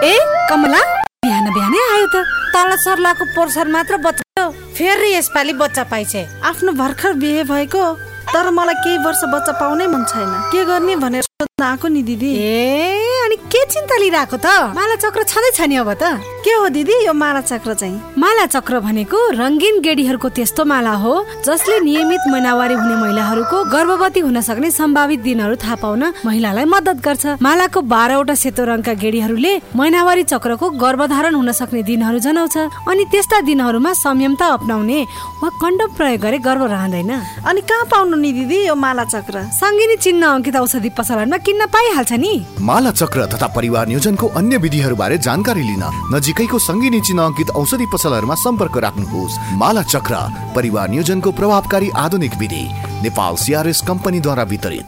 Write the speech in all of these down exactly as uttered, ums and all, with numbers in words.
ए कमला, बिहान बिहानै आयो त। तल सर्लाको पोर्सन मात्र बच्चा, फेरि यसपालि बच्चा पाइछे। आफ्नो भर्खर बिहे भएको, तर मलाई केही वर्ष बच्चा पाउनै मन छैन। के गर्ने भनेर सोध्न आएको नि दिदी। ए अनि के चिन्ता लिइरहेको त? माला चक्र छँदै छ नि अब त। के हो दिदी यो माला चक्र चाहिँ? माला चक्र भनेको रंगीन गेडीहरूको त्यस्तो माला हो जसले नियमित महिनावारी हुने महिलाहरूको गर्भवती हुन सक्ने सम्भावित दिनहरू थाहा पाउन महिलालाई मद्दत गर्छ। मालाको बाह्रवटा सेतो रङका गेडीहरूले महिनावारी चक्रको गर्भधारण हुन सक्ने दिनहरू जनाउँछ। अनि त्यस्ता दिनहरूमा संयमता अपनाउने वा कन्डम प्रयोग गरे गर्भ रहँदैन। अनि कहाँ पाउनु नि दिदी यो माला चक्र? सङ्गिनी चिन्ह अंकित औषधि पसलमा किन्न पाइहाल्छ नि। माला चक्र तथा परिवार नियोजनको अन्य विधिहरू बारे जानकारी लिन नजिकैको सङ्गिनी चिन्ह अंकित औषधि पसलहरूमा सम्पर्क राख्नुहोस्। माला चक्र परिवार नियोजनको प्रभावकारी आधुनिक विधि, नेपाल सीआरएस कम्पनीद्वारा वितरित।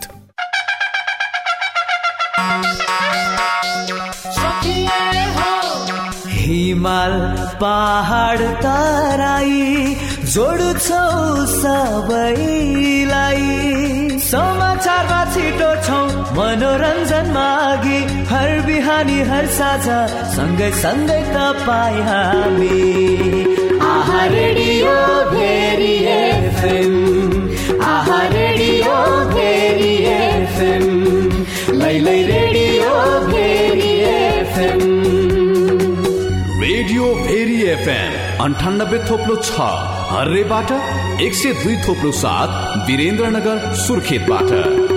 हिमाल पहाड तराई जोड्छौ सबैलाई, समाचारमा छिटो छौ मनोरञ्जन मागी, हर बिहानी हर साझा सँगै सँगै तपाईँ हामी। Aaha radio Bheri FM, Aaha radio Bheri FM, लै लै radio Bheri FM. Radio Bheri FM अन्ठानब्बे थोप्लो छ हर्रेबाट, एक सय दुई थोप्लो सात वीरेन्द्रनगर सुर्खेतबाट।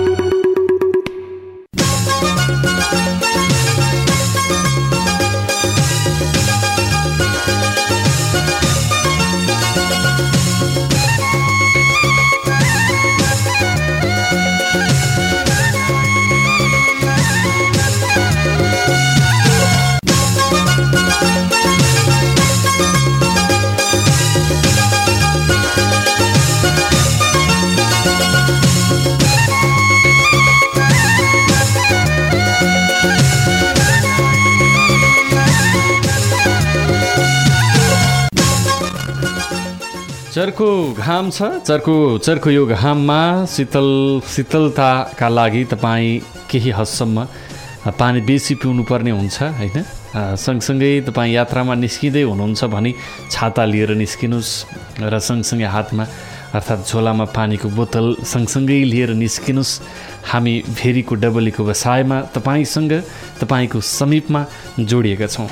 चर्को घाम छ, चर्को चर्को यो घाममा शीतल शीतलताका लागि तपाईँ केही हदसम्म पानी बेसी पिउनुपर्ने हुन्छ होइन। सँगसँगै तपाईँ यात्रामा निस्किँदै हुनुहुन्छ भने छाता लिएर निस्किनुहोस् र सँगसँगै हातमा अर्थात् झोलामा पानीको बोतल सँगसँगै लिएर निस्किनुहोस्। हामी भेरीको डबलीको व्यवसायमा तपाईँसँग तपाईँको समीपमा जोडिएका छौँ।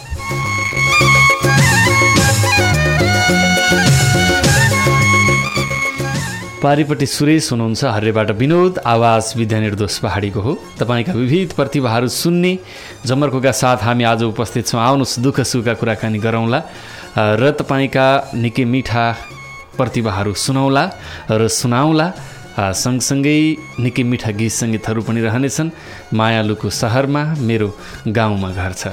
पारिपट्टि सुरेश हुनुहुन्छ, हर्रेबाट विनोद, आवाज विद्यानिर्दोष पहाडीको हो। तपाईँका विविध प्रतिभाहरू सुन्ने जमर्कोका साथ हामी आज उपस्थित छौँ। आउनुहोस् दुःख सुखका कुराकानी गरौँला र तपाईँका निकै मिठा प्रतिभाहरू सुनाउला र सुनाउला। सँगसँगै निकै मिठा गीत सङ्गीतहरू पनि रहनेछन्। मायालुको सहरमा मेरो गाउँमा घर छ।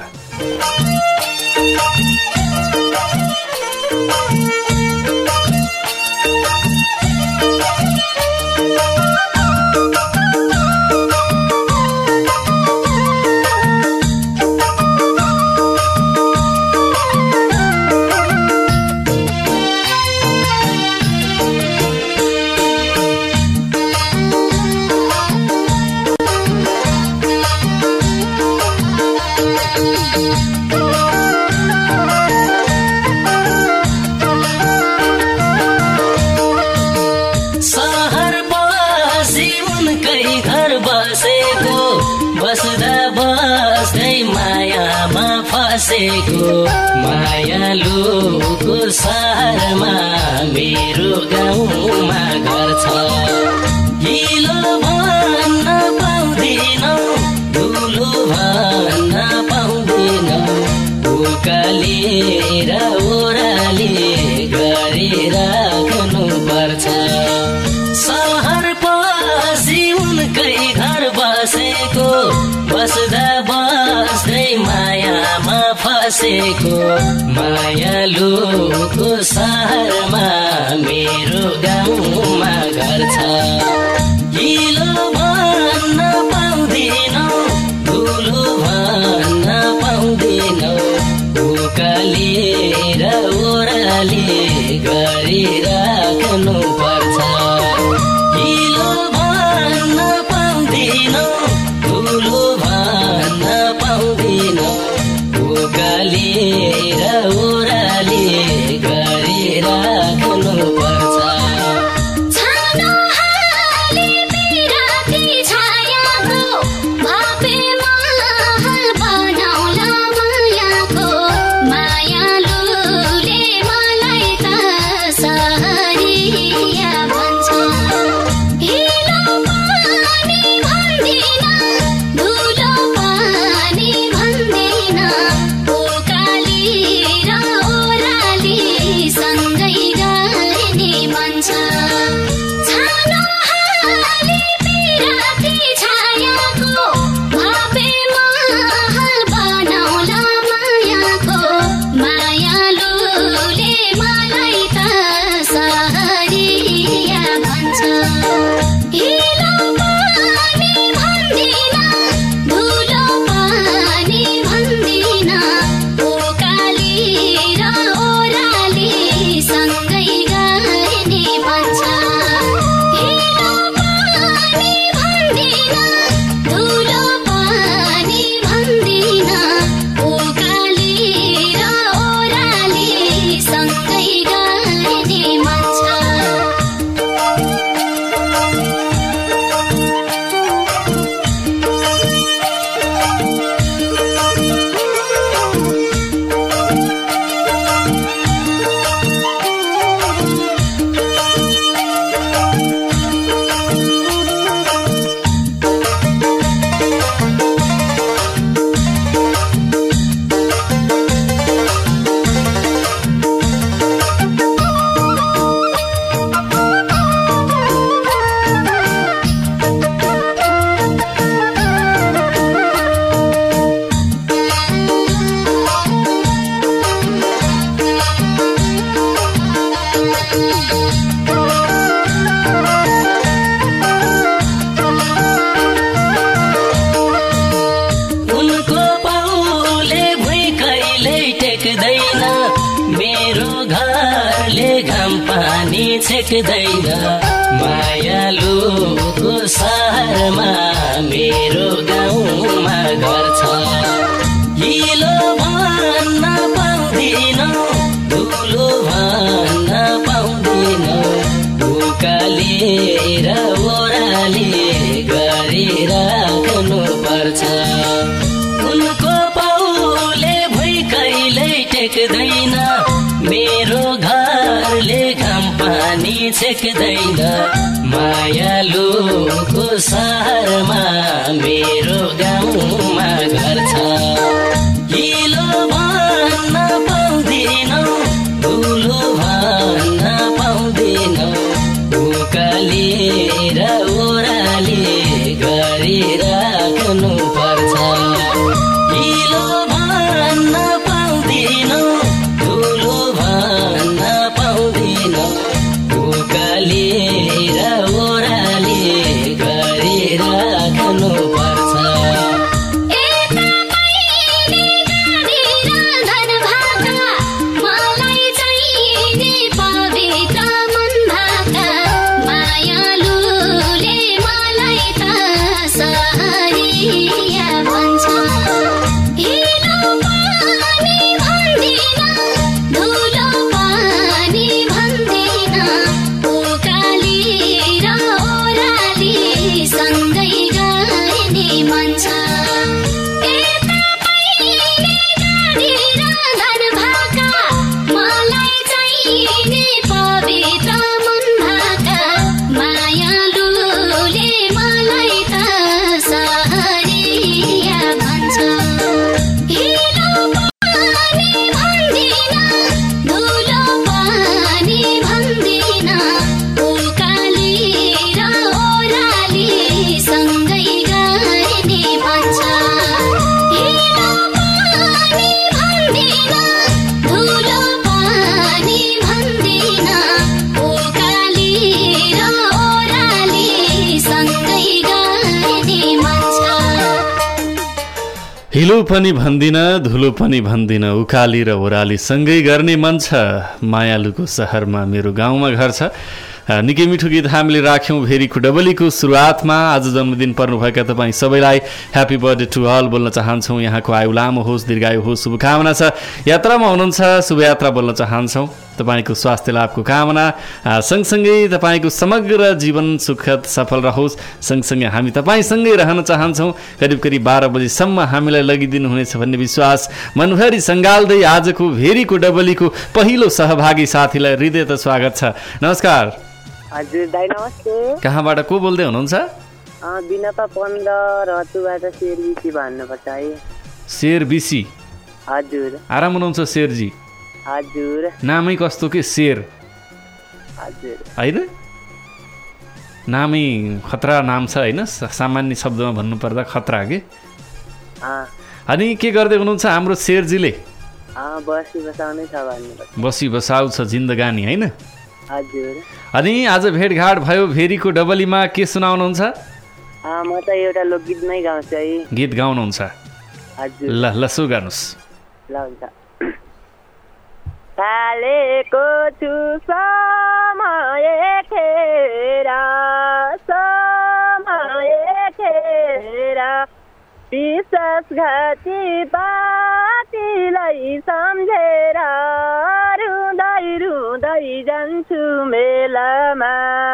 मायालुको सहरमा मेरो गाउँमा घर छ। हिलो भन्न पाउँदिनौ, धुलो भन्न पाउँदिनौ, उकालेर ओह्राली गरिराख्नु पर्छ। सहर पछि उनकै घर बसेको, बस्दा बस्दै मायामा फसेको, मायालुको सहरमा मेरो गाउँमा घर छ। हिलो भन्न पाउँदिनौ, धुलो भन्न पाउँदिनौ, उकालेर ओह्राली गरिराख्नु पर्छ। हिलो भन्न पाउँदिनौ, धुलो भन्न पाउँदिनौ, छेक्दैन मायालुको सहरमा मेरो गाउँमा घर छ हिलो भन्न पाउँदिन धुलो भन्न पाउँदिन उकालेर ओराले गरिराख्नु पर्छ उनको पाउले भुइँ कहिल्यै टेक्दैन मेरो घरले घाम पानी छेक्दैन मायालुको सहरमा मेरो गाउँमा घर छ हिलो भन्न पाउँदिन धुलो भन्न पाउँदिन उकालेर ओराले गरिराख्नु पर्छ हिलो भन्न पाउँदिन धुलो भन्न पाउँदिन उकालेर ओराले गरिराख्नु पर्छ हिलो पनि भन्दिन धुलो पनि भन्दिन उकाली र ओराली सँगै गर्ने मन छ मायालुको सहरमा मेरो गाउँमा घर छ निकै मिठो गीत हामीले राख्यौँ भेरीको डबलीको सुरुवातमा आज जन्मदिन पर्नुभएका तपाईँ सबैलाई ह्याप्पी बर्थडे टु अल बोल्न चाहन्छौँ यहाँको आयु लामो होस् दीर्घायु होस् शुभकामना छ यात्रामा हुनुहुन्छ शुभयात्रा बोल्न चाहन्छौँ तपाईँको स्वास्थ्य लाभको कामना सँगसँगै तपाईँको समग्र जीवन सुखद सफल रहोस् सँगसँगै हामी तपाईँसँगै रहन चाहन्छौँ करिब करिब बाह्र बजीसम्म हामीलाई लगिदिनु हुनेछ भन्ने विश्वास मनभरि सङ्गाल्दै आजको भेरीको डबलीको पहिलो सहभागी साथीलाई हृदयत स्वागत छ नमस्कार हजुर दाइ नमस्ते कहाँबाट को बोल्दै हुनुहुन्छ बिनपा पन्ध्र रतुबाट शेरबिसी भन्नुपर्छ है शेरबिसी हजुर आराम हुनुहुन्छ शेरजी हजुर नामै कस्तो के शेर हजुर होइन नामै खतरा नाम छ होइन सामान्य शब्दमा भन्नुपर्दा खतरा के अनि के गर्दै हुनुहुन्छ हाम्रो शेरजीले बसी बसाउनै छ भन्नुपर्छ बसी बसाउ छ जिन्दगानी होइन हजुर अनि आज भेटघाट भयो भेरीको डबलीमा के सुनाउनुहुन्छ म त एउटा लोकगीत नै गाउँछु है गीत गाउनुहुन्छ हजुर ल ल सो गाउनुहोस् ल हुन्छ थालेको छु समय खेर समय खेर विश्वासघाती पार्टीलाई सम्झेर रुँदै रुँदै जान्छु मेलामा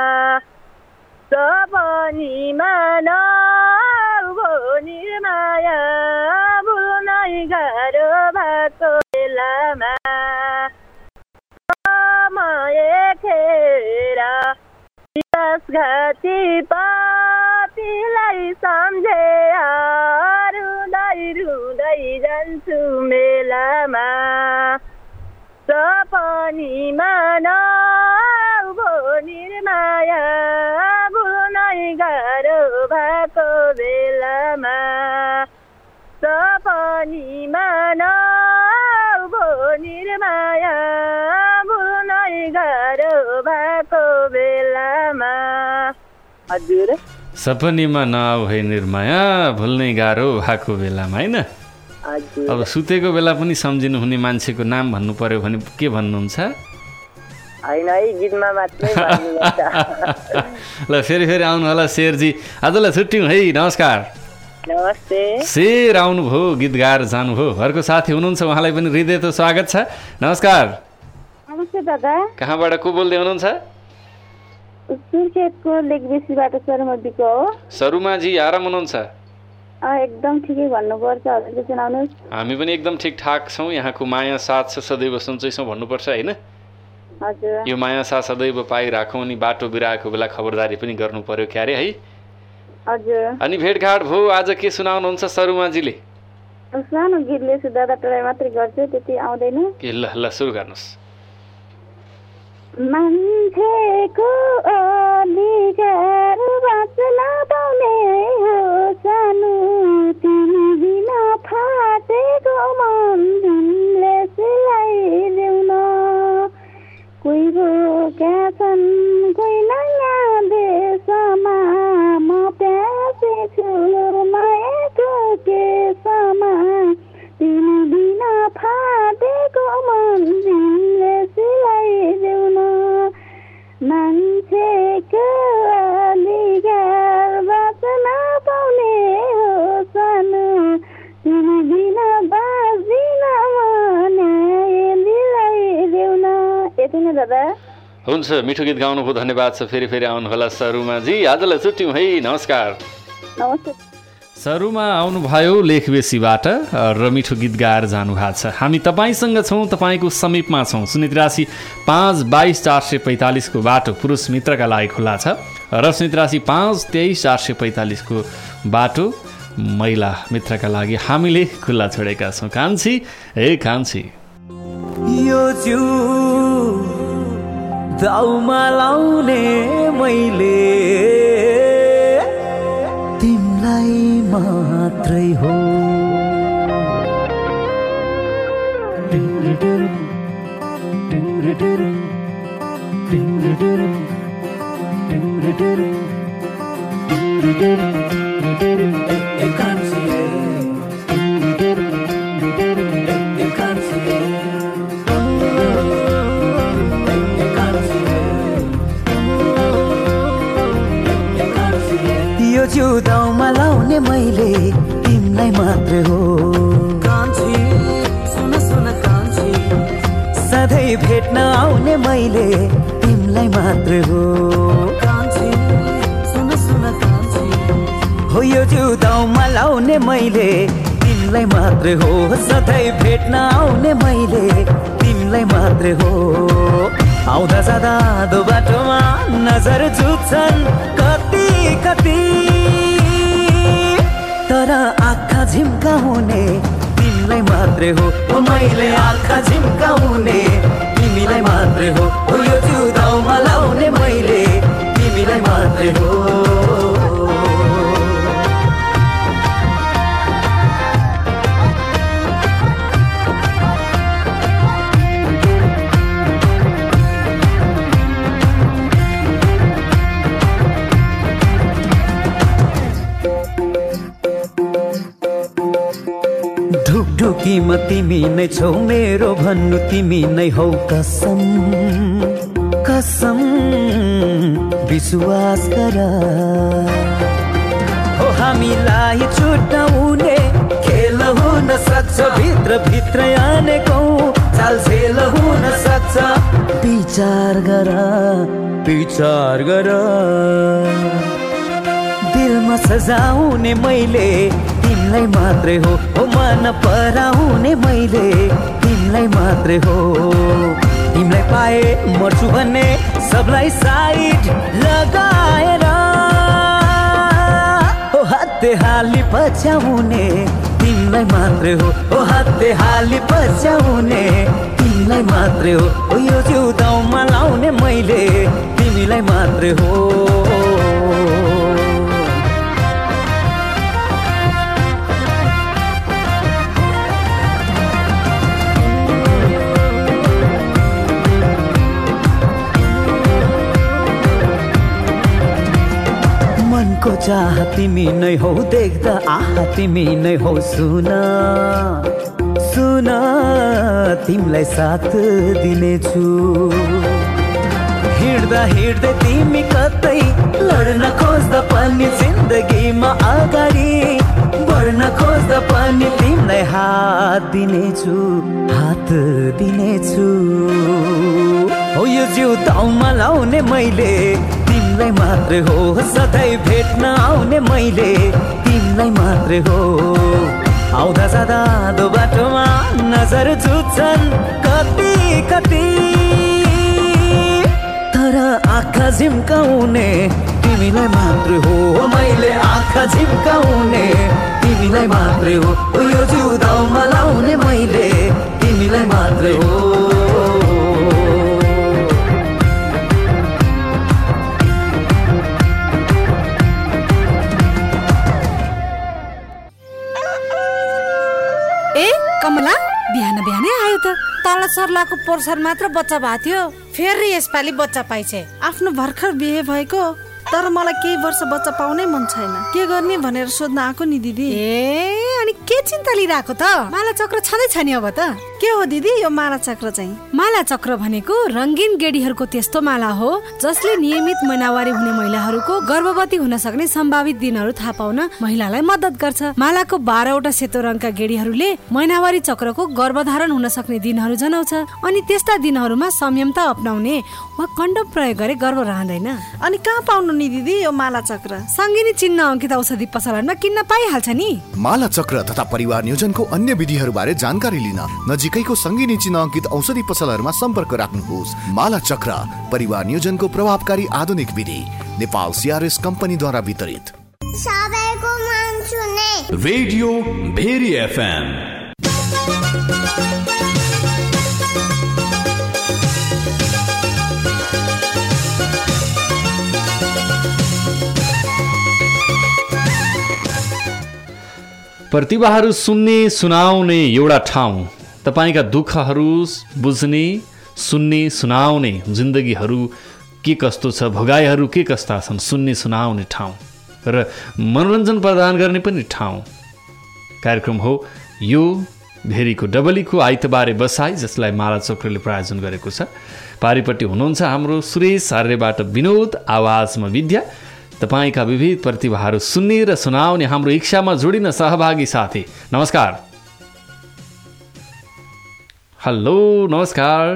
सपनीमा नभो निर्माया भुल्नै गाह्रो भएको बेलामा समय खेर विश्वासघाती पापीलाई सम्झेर रुँदै रुँदै जान्छु मेलामा सपनीमा नभो निर्माया भुल्नै गाह्रो भएको बेलामा सपनीमा नभो निर्माया भुल्नै गाह्रो भएको बेलामा हजुर सपनीमा नभए निर्माया भुल्नै गाह्रो भएको बेलामा होइन अब सुतेको बेला पनि सम्झिनु हुने मान्छेको नाम भन्नु पर्यो भने के भन्नुहुन्छ होइन है गीतमा मात्रै भन्नुपर्छ। ल फेरि फेरि आउनु होला शेरजी। आजलाई छुट्यौँ है, नमस्कार। नमस्ते। शेर आउनुभयो, गीत गाएर जानुभयो। अर्को साथी हुनुहुन्छ, उहाँलाई पनि हृदय त स्वागत छ। नमस्कार। नमस्ते दादा। कहाँबाट को बोल्दै हुनुहुन्छ? सुर्खेतको लेकबेसीबाट सरुमा बिको हो। सरुमाजी आराम हुनुहुन्छ? एकदम ठिकै भन्नुपर्छ, हजुरले सुनाउनुहोस्। हामी पनि एकदम ठिकठाक छौँ। यहाँको माया साथ छ, सदैव सन्चै छौँ भन्नुपर्छ होइन? हजुर। यो माया साथ सदैव पाइराखौँ। अनि बाटो बिराएको बेला खबरदारी पनि गर्नु पर्यो क्यारे है? हजुर। अनि भेटघाट भयो, आज के सुनाउनुहुन्छ सरुमाजीले? सानो गीतले सुधादा टोराइ मात्रै गर्छु, त्यति आउँदैन। ए ल ल सुरु गर्नुहोस्। मान्छेको अधिकार बाँच्न पाउने हो सानो, तिमी बिना फाटेको मन तिमीले सिलाइदेऊ न। कोही रोका छन् कोही नयाँ देशमा, म प्यासे छु मायाको केसमा, तिमी बिना फाटेको मन तिमीले सिलाइदेऊ न। मान्छेको अधिकार बाँच्न पाउने हो सानो, तिमी बिना बाँच्दिन म दिलाइदेऊ न। यति नै दादा। हुन्छ, मिठो गीत गाउनुभयो, धन्यवाद छ। फेरि फेरि आउनुहोला सरुमाजी। आजलाई छुट्यौँ है, नमस्कार। नमस्ते। सरुमा आउनुभयो लेखबेसीबाट र मिठो गीत गाएर जानुभएको छ। हामी तपाईँसँग छौँ, तपाईँको समीपमा छौँ। शून्य त्रियासी पाँच बाइस चार सय पैँतालिसको बाटो पुरुष मित्रका लागि खुल्ला छ र शून्य त्रियासी पाँच तेइस चार सय पैँतालिसको बाटो महिला मित्रका लागि हामीले खुल्ला छोडेका छौँ। कान्छी ए कान्छी, यो जिउ दाउमा लाउने मैले तिमीलाई मात्रै हो। यो जिउ दाउमा लाउने मैले तिमीलाई मात्रै हो। कान्छी सुन सुन कान्छी, सधैँ भेट्न आउने मैले तिमीलाई मात्रै हो। कान्छी सुन सुन कान्छी, हो यो जिउ दाउमा लाउने मैले तिमीलाई मात्रै हो। सधैँ भेट्न आउने मैले तिमीलाई मात्रै हो। आउँदा जाँदा दो बाटोमा नजर झुक्छन् कति कति, तर आँखा झिम्काउने तिमीलाई मात्रै हो। ओ मैले आँखा झिम्काउने तिमीलाई मात्रै हो। ओ यो जिउ दाउमा लाउने मैले तिमीलाई मात्रै हो। ढुकढुकीमा तिमी नै छौ मेरो भन्नु तिमी नै हौ। कसम कसम विश्वास गर, हो हामीलाई छुट्याउने खेल हुन सक्छ। भित्र भित्र आनेको चालझेल हुन सक्छ। विचार गर विचार गर, दिलमा सजाउने मैले तिमीलाई मात्रै हो। हो मन पराउने मैले तिमीलाई मात्रै हो। तिमीलाई पाए मर्छु भन्ने सबलाई साइड लगाएर, हो हाते हाली पछ्याउने तिमीलाई मात्रै हो। हो हाते हाली पछ्याउने तिमीलाई मात्रै हो। हो यो जिउ दाउमा लाउने मैले तिमीलाई मात्रै हो। मनको चाह तिमी नै हौ, देख्दा आह तिमी नै हौ। सुन सुन तिमीलाई साथ दिनेछु, हिँड्दा हिँड्दै तिमी कतै लड्न खोज्दा पनि जिन्दगीमा अगाडि बढ्न खोज्दा पनि तिमीलाई हात दिनेछु हात दिनेछु हो यो जिउ दाउमा लाउने मैले तिमीलाई मात्रै हो सधैँ भेट्न आउने मैले तिमीलाई मात्रै हो आउँदा जाँदा दो बाटोमा नजर झुक्छन् कति कति तर आँखा झिम्काउने तिमीलाई मात्रै हो मैले आँखा झिम्काउने तिमीलाई मात्रै हो यो जिउ दाउमा लाउने मैले तिमीलाई मात्रै हो ए कमला बिहान बिहानै आयो त तल सर्लाको पोर्सन मात्र बच्चा भएको थियो फेरि यसपालि बच्चा पाइछे आफ्नो भर्खर बिहे भएको तर मलाई केही वर्ष बच्चा पाउनै मन छैन के गर्ने भनेर सोध्न आएको नि दिदी ए अनि के चिन्ता लिइरहेको त माला चक्र छँदै छ नि अब त के हो दिदी यो माला चक्र चाहिँ माला चक्र भनेको रंगीन गेडीहरूको त्यस्तो माला हो जसले नियमित महिनावारी हुने महिलाहरूको गर्भवती हुन सक्ने सम्भावित दिनहरू थाहा पाउन महिलालाई मद्दत गर्छ मालाको बाह्रवटा सेतो रङका गेडीहरूले महिनावारी चक्रको गर्भधारण हुन सक्ने दिनहरू जनाउँछ अनि त्यस्ता दिनहरूमा संयमता अपनाउने वा कन्डम प्रयोग गरे गर्भ रहँदैन अनि कहाँ पाउनु नि दिदी यो माला चक्र सङ्गिनी चिन्ह अंकित औषधि पसलमा किन्न पाइहाल्छ नि माला चक्र तथा परिवार नियोजनको अन्य विधिहरूबारे जानकारी लिन नजिकैको सङ्गिनी चिन्ह अंकित औषधि पसलहरूमा सम्पर्क राख्नुहोस् माला चक्र परिवार नियोजनको प्रभावकारी आधुनिक विधि नेपाल सीआरएस कम्पनीद्वारा वितरित रेडियो भेरी एफएम प्रतिभाहरू सुन्ने सुनाउने एउटा ठाउँ तपाईँका दुःखहरू बुझ्ने सुन्ने सुनाउने जिन्दगीहरू के कस्तो छ भोगाइहरू के कस्ता छन् सुन्ने सुनाउने ठाउँ र मनोरञ्जन प्रदान गर्ने पनि ठाउँ कार्यक्रम हो यो भेरीको डबलीको आइतबारे बसाई जसलाई माला चक्रले प्रायोजन गरेको छ पारिपट्टि हुनुहुन्छ हाम्रो सुरेश आर्यबाट विनोद आवाजमा विद्या तपाईका विविध प्रतिभाहरू सुन्ने र सुनाउने हाम्रो इच्छामा जोडिन सहभागी साथी नमस्कार हेलो नमस्कार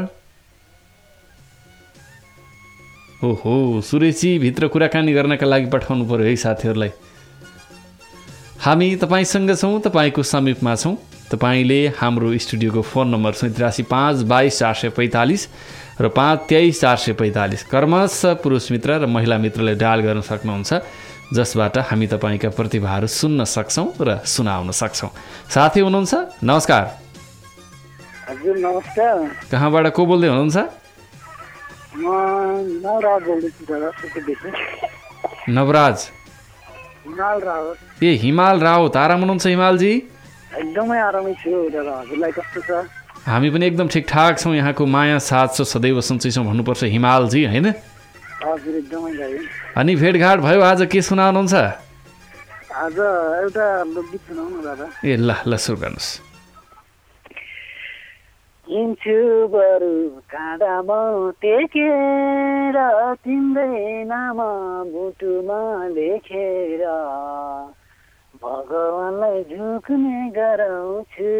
ओहो सुरेशजी भित्र कुराकानी गर्नका लागि पठाउनु पर्यो है साथीहरूलाई हामी तपाईँसँग छौँ तपाईँको समीपमा छौँ तपाईँले हाम्रो स्टुडियोको फोन नम्बर सैँतासी पाँच बाइस चार सय पैँतालिस र पाँच तेइस चार सय पैँतालिस क्रमशः पुरुष मित्र र महिला मित्रले डायल गर्न सक्नुहुन्छ जसबाट हामी तपाईँका प्रतिभाहरू सुन्न सक्छौँ र सुनाउन सक्छौँ साथी हुनुहुन्छ नमस्कार हजुर नमस्कार कहाँबाट को बोल्दै हुनुहुन्छ म नवराज बोल्दैछु दादा सुकुदेखि नवराज हिमाल रावत ए हिमाल रावत आराम हुनुहुन्छ हिमालजी एकदमै आरामै छु दादा हजुरलाई कस्तो छ हामी पनि एकदम ठिकठाक छौँ यहाँको माया साथ छ सदैव सन्चै छौँ भन्नुपर्छ हिमालजी होइन हजुर एकदमै गाई अनि भेटघाट भयो आज के सुनाउनुहुन्छ आज एउटा लोकगीत सुनाउनु दादा ए ल ल सुरु गर्नुहोस् हिँड्छु बरु काँडामा टेकेर तिम्रै नाम बुटुमा लेखेर भगवानलाई झुक्ने गराउँछु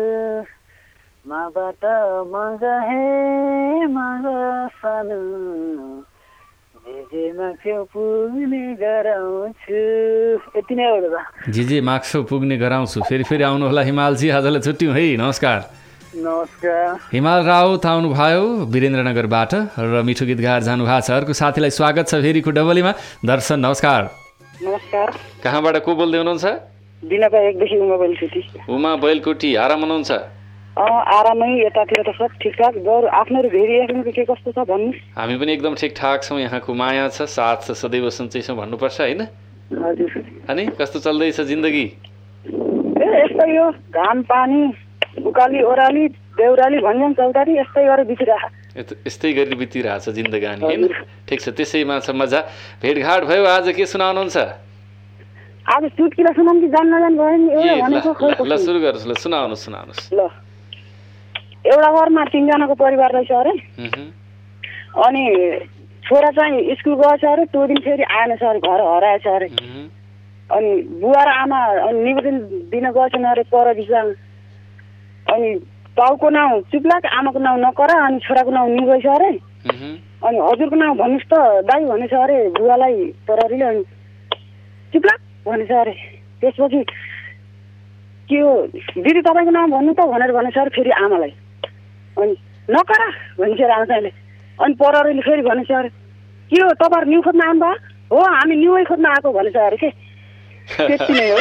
माबाट मग हे मग सानो जे जे माग्छौ पुग्ने गराउँछु यति नै हो दादा जे जे माग्छौ पुग्ने गराउँछु फेरि फेरि आउनु होला हिमालजी आजलाई छुट्यौँ है नमस्कार नमस्कार हिमाल राउत आउनुभयो वीरेन्द्रनगरबाट र मिठो गीत गाएर जानुभएको छ अर्को साथीलाई स्वागत छ भेरीको डबलीमा दर्शन नमस्कार नमस्कार कहाँबाट को बोल्दै हुनुहुन्छ दिनका एकदेखि उमा बैलकोटी उमा बैलकोटी आराम हुनुहुन्छ आरामै यतातिर त सब ठिकठाक बरु आफ्नो भेरी एफएमको के कस्तो छ भन्नुहोस् हामी पनि एकदम ठिकठाक छौँ यहाँको माया छ साथ छ सदैव सन्चै छौँ भन्नुपर्छ होइन हजुर अनि कस्तो चल्दैछ जिन्दगी ए यस्तै हो घाम पानी उकाली ओह्राली देउराली भन्ज्याङ चौतारी यस्तै गरेर बितिरहेको यस्तै गरी बितिरहेछ जिन्दगानी होइन ठिक छ त्यसैमा छ मजा भेटघाट भयो आज के सुनाउनुहुन्छ आज चुटकिला सुनाउनु कि जान्न जान गयो नि एउटा भनेको खै ल सुरु गर्नुहोस् ल सुनाउनुहोस् सुनाउनुहोस् ल एउटा घरमा तीनजनाको परिवार रहेछ अरे अनि छोरा चाहिँ स्कुल गएछ अरे त्यो दिन फेरि आएन सर घर हराएछ अरे अनि बुवा र आमा अनि निवेदन दिन गएछन् अरे पर दिशामा अनि बाउको नाउँ चुप्लाक आमाको नाउँ नकरा अनि छोराको नाउँ निगएछ अरे अनि हजुरको नाउँ भन्नुहोस् त दाइ भनेछ अरे बुवालाई पररीले अनि चुप्लाक भनेछ अरे त्यसपछि के हो दिदी तपाईँको नाउँ भन्नु त भनेर भनेछ अरे फेरि आमालाई अनि नकरा भनिन्छ अरे आमा चाहिँले अनि पररीले फेरि भनेछ अरे के हो तपाईँहरू न्यु खोज्न आउनु भयो हो हामी न्युै खोज्न आएको भनेछ अरे के त्यति नै हो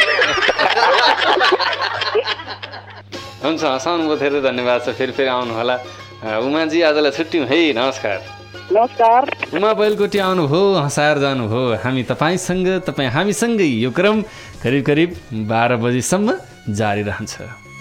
हुन्छ हँसाउनुको धेरै धन्यवाद छ फेरि फेरि आउनु होला उमाजी आजलाई छुट्यौँ है नमस्कार नमस्कार उमा बैलकोटी आउनुभयो हँसाएर जानुभयो हामी तपाईँसँग तपाईँ हामीसँगै यो क्रम करिब करिब बाह्र बजीसम्म जारी रहन्छ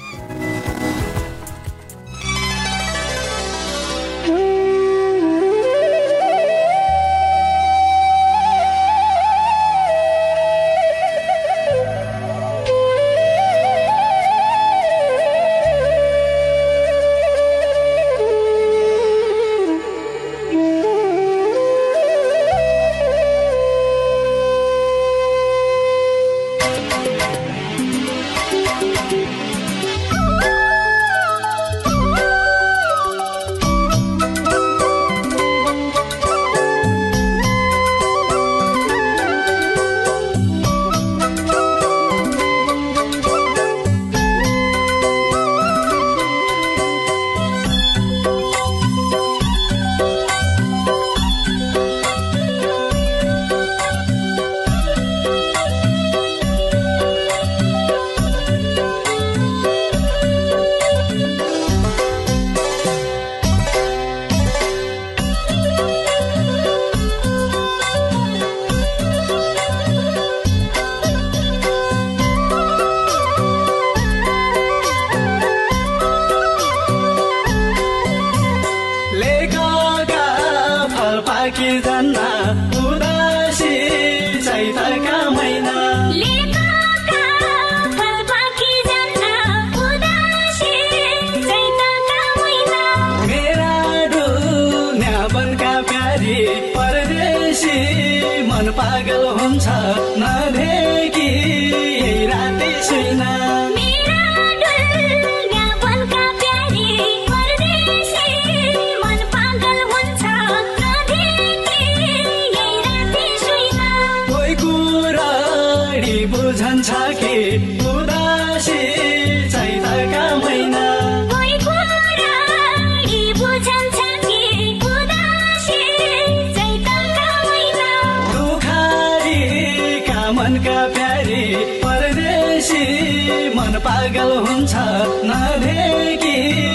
पागल हुन्छ नभेकी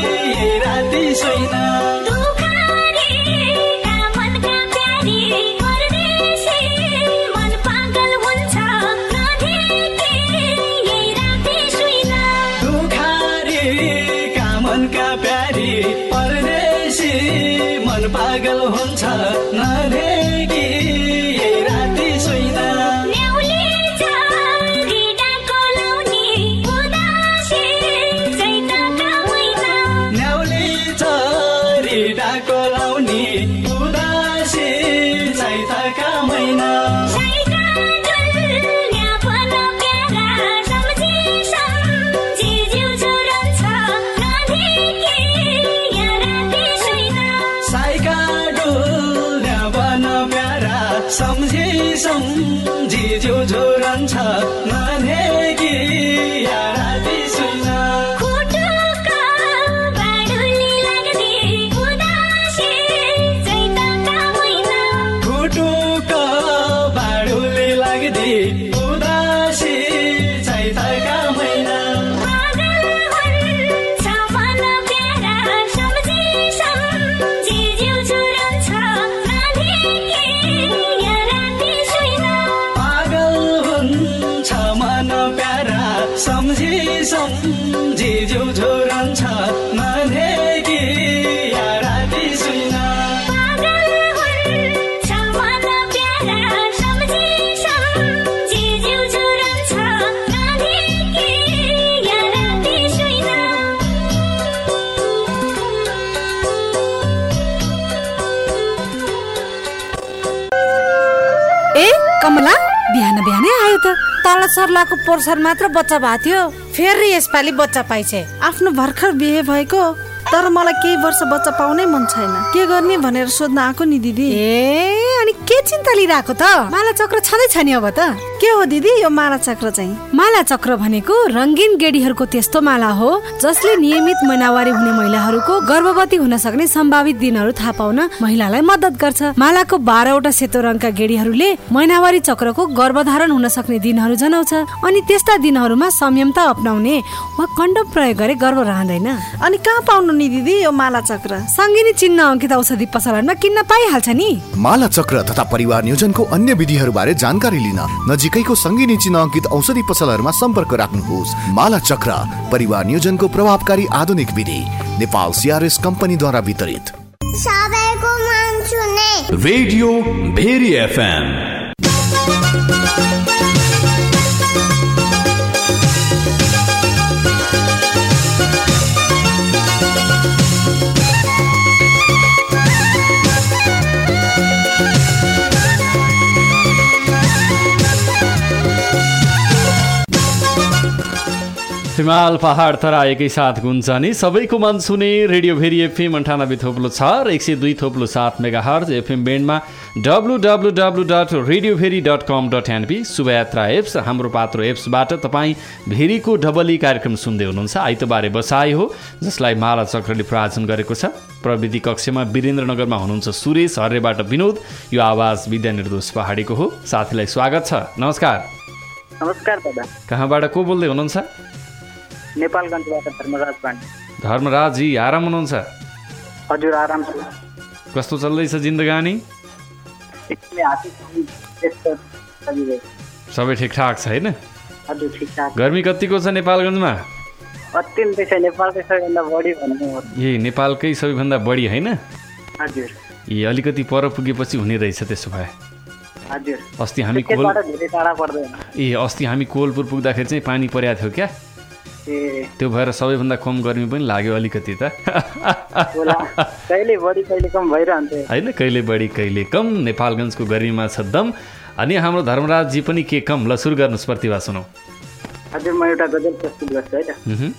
राति छैन पागल हुन्छ नभेकी राति छैन न्याउली चारी डाको लाउने उदासी चैतका महिना न्याउली चारी डाको लाउने उदासी चैतका महिना सम्झी सम्झी जो जोरन्छ नभेकी राति छैन खुटुका बाडुली लाग्ने उदासी चैतका महिना खुटुका बाडुली लाग्ने उदासी चैतका महिना सम्झी सम्झी जो जोरन्छ नभेकी राति छैन पागल हुन्छ मन प्यारा सम्झी सम्झी जो जोरन्छ नभेकी राति छैन माला सर्लाको पोर्सन मात्र बच्चा भएको थियो, फेरि यसपालि बच्चा पाइछे। आफ्नो भर्खर बिहे भएको, तर मलाई केही वर्ष बच्चा पाउनै मन छैन। के गर्ने भनेर सोध्न आएको नि दिदी। ए अनि के चिन्ता लिइरहेको त? माला चक्र छँदैछ नि अब त। के हो दिदी यो माला चक्र चाहिँ? माला चक्र भनेको रंगीन गेडीहरूको त्यस्तो माला हो जसले नियमित महिनावारी हुने महिलाहरूको गर्भवती हुन सक्ने सम्भावित दिनहरू थाहा पाउन महिलालाई मद्दत गर्छ। मालाको बाह्रवटा सेतो रङका गेडीहरूले महिनावारी चक्रको गर्भधारण हुन सक्ने दिनहरू जनाउँछ। अनि त्यस्ता दिनहरूमा संयमता अपनाउने वा कन्डम प्रयोग गरे गर्भ रहँदैन। अनि कहाँ पाउनु नि दिदी यो माला चक्र? सङ्गिनी चिन्ह अंकित औषधि पसलमा किन्न पाइहाल्छ नि। माला चक्र तथा परिवार नियोजनको अन्य विधिहरूबारे जानकारी लिन नजिकैको सङ्गिनी चिन्ह अंकित औषधि पसलहरूमा सम्पर्क राख्नुहोस्। माला चक्र परिवार नियोजनको प्रभावकारी आधुनिक विधि नेपाल सीआरएस कम्पनीद्वारा वितरित। सबैको मन सुने रेडियो भेरी एफएम। हिमाल पहाड तरा एकै साथ गुन्जनी सबैको मन सुने रेडियो भेरी एफएम अन्ठानब्बे थोप्लो छ र एक सय दुई थोप्लो सात मेगा हर्ज एफएम ब्यान्डमा W W W dot radio Bheri dot com dot NP Shubhayatra apps Hamro Patro एप्सबाट तपाईँ भेरीको डबली कार्यक्रम सुन्दै हुनुहुन्छ। आइतबारे बसाइ हो जसलाई माला चक्रले प्रायोजन गरेको छ। प्रविधि कक्षमा वीरेन्द्रनगरमा हुनुहुन्छ सुरेश, हर्रेबाट विनोद। यो आवाज विद्या निर्दोष पहाडीको हो। साथीलाई स्वागत छ। नमस्कार। नमस्कार दादा। कहाँबाट को बोल्दै हुनुहुन्छ? नेपालगञ्जबाट धर्मराज पाण्डे। धर्मराज जी आराम हुनुहुन्छ? हजुर आराम छु। कस्तो चल्दैछ जिन्दगानी? सबै ठिकठाक छ होइन? हजुर ठिकठाक। गर्मी कतिको छ नेपालगञ्जमा? अत्यन्तै छ, नेपालकै सबैभन्दा बढी भन्नु हो। ए नेपालकै सबैभन्दा बढी होइन? हजुर। ए अलिकति पर पुगेपछि हुने रहेछ त्यसो भए। हजुर। अस्ति हामी कोल धेरै टाढा पर्दैन। ए अस्ति हामी कोलपुर पुग्दाखेरि चाहिँ पानी परेको थियो क्या? ए त्यो भएर सबैभन्दा कम गर्मी पनि लाग्यो अलिकति त। कहिले बढी कहिले कम भइरहन्छ होइन? कहिले बढी कहिले कम। नेपालगञ्जको गर्मीमा छ दम। अनि हाम्रो धर्मराजजी पनि के कम? ल सुरु गर्नुहोस्, प्रतिभा सुनौ। हजुर म एउटा गजल प्रस्तुत गर्छु है त।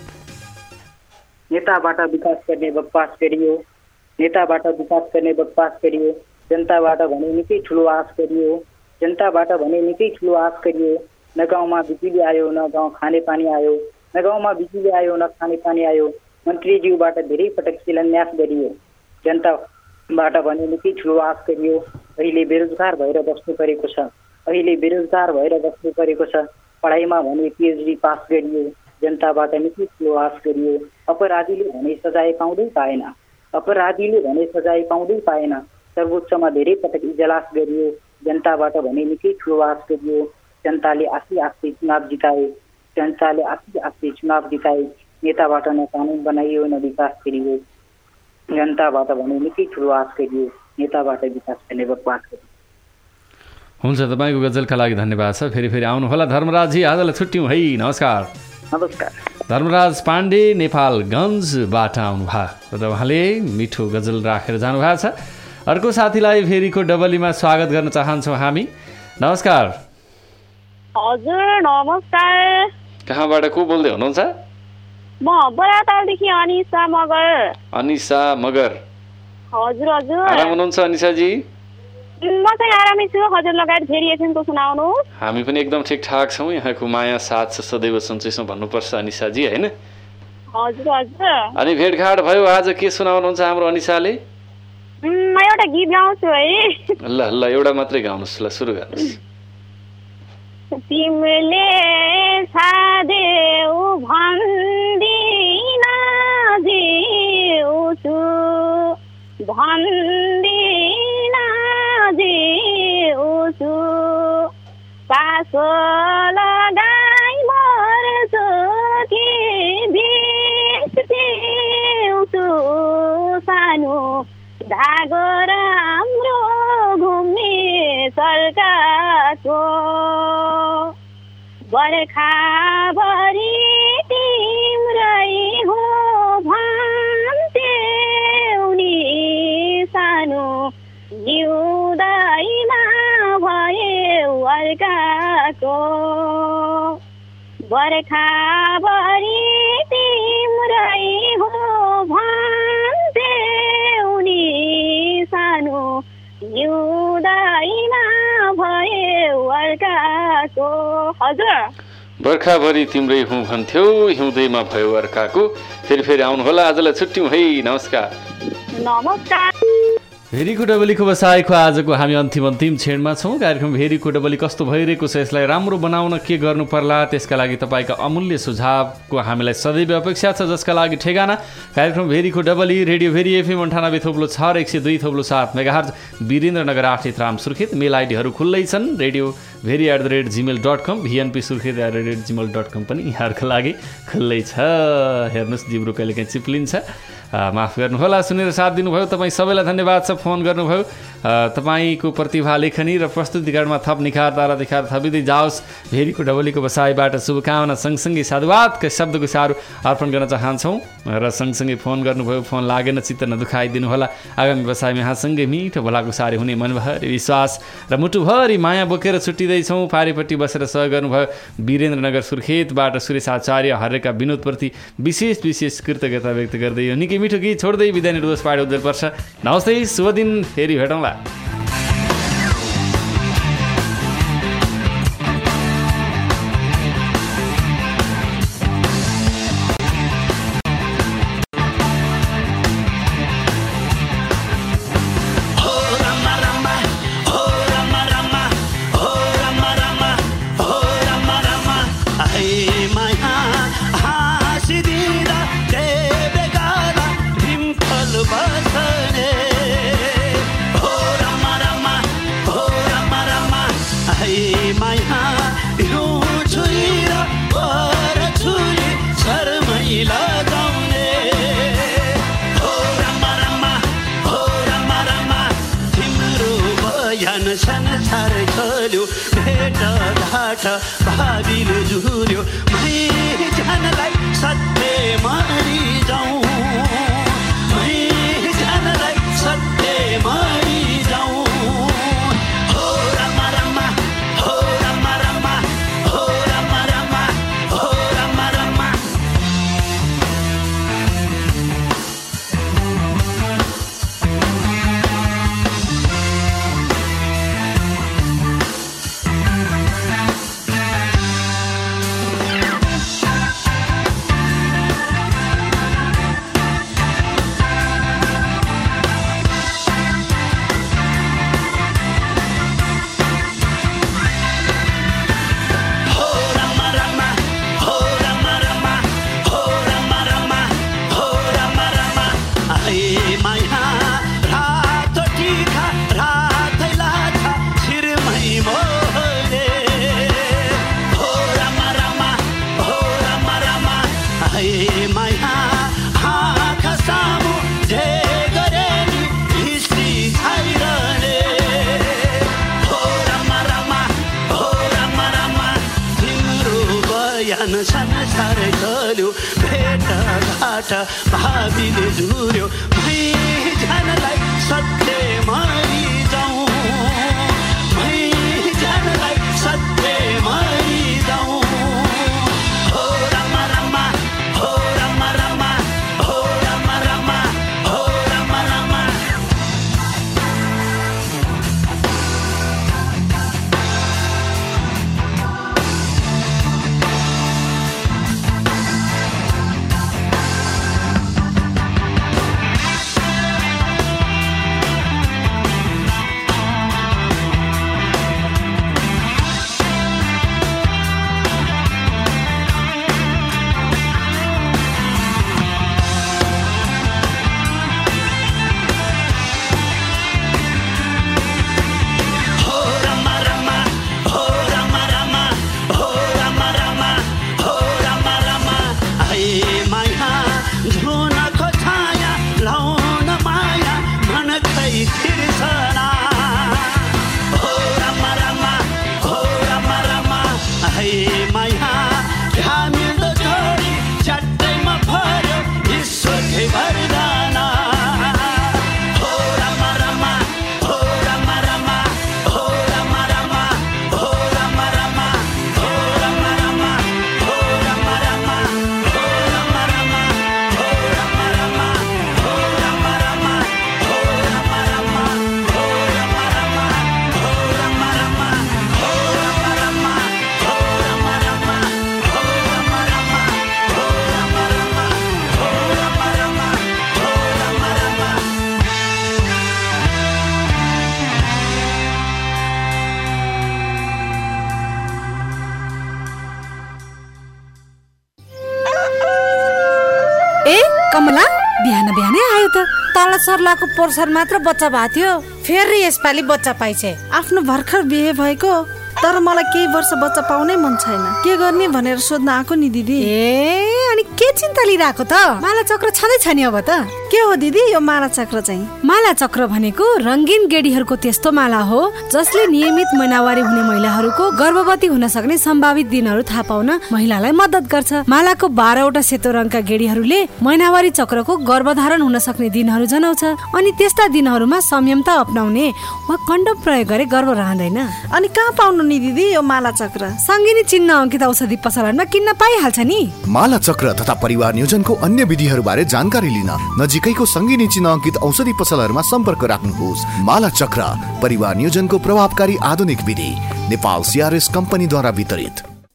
नेताबाट विकास गर्ने बकवास गरियो, नेताबाट विकास गर्ने बकवास गरियो, जनताबाट भने निकै ठुलो आश गरियो, जनताबाट भने निकै ठुलो आश गरियो। न गाउँमा बिजुली आयो, न गाउँ खाने पानी आयो, न गाउँमा बिजुली आयो, न खाने पानी आयो। मन्त्रीज्यूबाट धेरै पटक शिलान्यास गरियो, जनताबाट भने निकै ठुलो आश गरियो। अहिले बेरोजगार भएर बस्नु परेको छ, अहिले बेरोजगार भएर बस्नु परेको छ। पढाइमा भने पिएचडी पास गरियो, जनताबाट निकै ठुलो आश गरियो। अपराधीले भने सजाय पाउँदै पाएन, अपराधीले भने सजाय पाउँदै पाएन। सर्वोच्चमा धेरै पटक इजलास गरियो, जनताबाट भने निकै ठुलो आश गरियो। जनताले आफै आफै चुनाव जिताए, जनताले आफै आफै चुनाव जिताए। नेताबाट न कानुन बनाइयो, न विकास गरियो, जनताबाट भने निकै ठुलो आश गरियो। नेताबाट विकास गर्ने बकवास गरियो। हुन्छ, तपाईँको गजलका लागि धन्यवाद छ। फेरि फेरि आउनु होला धर्मराजजी। आजलाई छुट्यौँ है। नमस्कार। नमस्कार। धर्मराज पाण्डे नेपालगञ्जबाट आउनुभयो र उहाँले मिठो गजल राखेर जानुभएको छ। अर्को साथीलाई फेरिको डबलीमा स्वागत गर्न चाहन्छौँ हामी। नमस्कार। हजुर नमस्कार। कहाँबाट को बोल्दै हुनुहुन्छ? म बरातालदेखि अनिसा मगर। अनिसा मगर। हजुर हजुर। आराम हुनुहुन्छ अनिसाजी? म चाहिँ आरामै छु। हजुर लगायत फेरि एफएमको सुनाउनु। हामी पनि एकदम ठिकठाक छौँ। यहाँको माया साथ छ सदैव सन्चै भन्नुपर्छ अनिसाजी होइन? हजुर हजुर। अनि भेटघाट भयो आज, के सुनाउनुहुन्छ हाम्रो अनिसाले? म एउटा गीत गाउँछु है। ल ल एउटा मात्रै गाउनुहोस्। ल सुरु गर्नुहोस्। तिमीले सादेऊ भन्दिन जिउँछु, भन्दिन जिउँछु, पासो लगाई मर्छु कि बिस जिउँछु। सानो धागो राम्रो घुम्ने सर्काको, बर्खाभरि तिम्रै हो भन्थ्यौनी। सानो जिउँदैमा भयो अर्काको। बर्खाभरि तिम्रै हो भन्थे उनी सानो हिउँदैमा भयो अर्काको। हजुर बर्खाभरि तिम्रै हुँ भन्थ्यौ हिउँदैमा भयो अर्काको। फेरि फेरि आउनुहोला, आजलाई छुट्यौँ है, नमस्कार। नमस्कार। भेरीको डबलीको बसाइको आजको हामी अन्तिम अन्तिम क्षणमा छौँ। कार्यक्रम भेरीको डबली कस्तो भइरहेको छ, यसलाई राम्रो बनाउन के गर्नु पर्ला, त्यसका लागि तपाईँका अमूल्य सुझावको हामीलाई सदैव अपेक्षा छ, जसका लागि ठेगाना कार्यक्रम भेरीको डबली रेडियो भेरी एफएम अन्ठानब्बे थोप्लो छ र एक सय दुई थोप्लो सात मेगाहर्ज वीरेन्द्रनगर आठ राम सुर्खेत। मेल आइडीहरू खुल्लै छन्, radio Bheri at the rate Gmail dot com, V N P Surkhet at the rate Gmail dot com पनि यहाँहरूको लागि खुल्लै छ। हेर्नुहोस् जिब्रो कहिले काहीँ चिप्लिन्छ, माफ गर्नुहोला। सुनेर साथ दिनुभयो तपाईँ सबैलाई धन्यवाद छ। फोन गर्नुभयो, तपाईँको प्रतिभा लेखनी र प्रस्तुतिकरणमा थप निखार तारा दिखार थपिँदै जाओस्। भेरीको डबलीको बसाइबाट शुभकामना सँगसँगै साधुवादका शब्दको सारू अर्पण गर्न चाहन्छौँ र सँगसँगै फोन गर्नुभयो, फोन लागेन चित्त नदुखाइदिनु होला। आगामी बसाइमा यहाँसँगै मिठो भलाको सारी हुने मनभरि विश्वास र मुटुभरि माया बोकेर छुट्टिँदैछौँ। पारिपट्टि बसेर सहयोग गर्नुभयो वीरेन्द्रनगर सुर्खेतबाट सुरेश आचार्य, हरेका विनोदप्रति विशेष विशेष कृतज्ञता व्यक्त गर्दै यो निकै मिठो गीत छोड्दै बिदा निर्दोष पाडे उद्धार पर्छ। नमस्ते, शुभ दिन, फेरि भेटौँला। भाविल जुर्यो मै जानलाई सत्य मरि जाउँ, मै जानलाई सत्य मरि जाउँ। हो रामा रामा, हो रामा रामा, हो रामा रामा, हो रामा रामा। संसार चल्यो भेट घाट भाविल जुर्यो मै जानलाई सत्य मरि जाउँ, मै जानलाई सत्य मरि जाउँ। हो रामा रामा, हो रामा रामा, हो रामा रामा, हो रामा रामा। कमला बिहान बिहानै आयो त तल सर्लाको पोर्सन मात्र बच्चा भएको थियो फेरि यसपालि बच्चा पाइछे आफ्नो भर्खर बिहे भएको तर मलाई केही वर्ष बच्चा पाउनै मन छैन के गर्ने भनेर सोध्न आएको नि दिदी ए अनि के चिन्ता लिइराको त माला चक्र छँदै छ नि अब त के हो दिदी यो माला चक्र चाहिँ माला चक्र भनेको रंगीन गेडीहरूको त्यस्तो माला हो जसले नियमित महिनावारी हुने महिलाहरूको गर्भवती हुन सक्ने सम्भावित दिनहरू थाहा पाउन महिलालाई मद्दत गर्छ मालाको बाह्रवटा सेतो रङका गेडीहरूले महिनावारी चक्रको गर्भधारण हुन सक्ने दिनहरू जनाउँछ अनि त्यस्ता दिनहरूमा संयमता अपनाउने वा कन्डम प्रयोग गरे गर्भ रहँदैन अनि कहाँ पाउनु नि दिदी यो माला चक्र सङ्गिनी चिन्ह अंकित औषधि पसलमा किन्न पाइहाल्छ नि माला चक्र तथा परिवार नियोजनको अन्य विधिहरूबारे जानकारी लिन नजिकैको सङ्गिनी चिन्ह अंकित औषधि पसलहरूमा सम्पर्क राख्नुहोस् माला चक्र परिवार नियोजनको प्रभावकारी आधुनिक विधि नेपाल सीआरएस कम्पनीद्वारा वितरित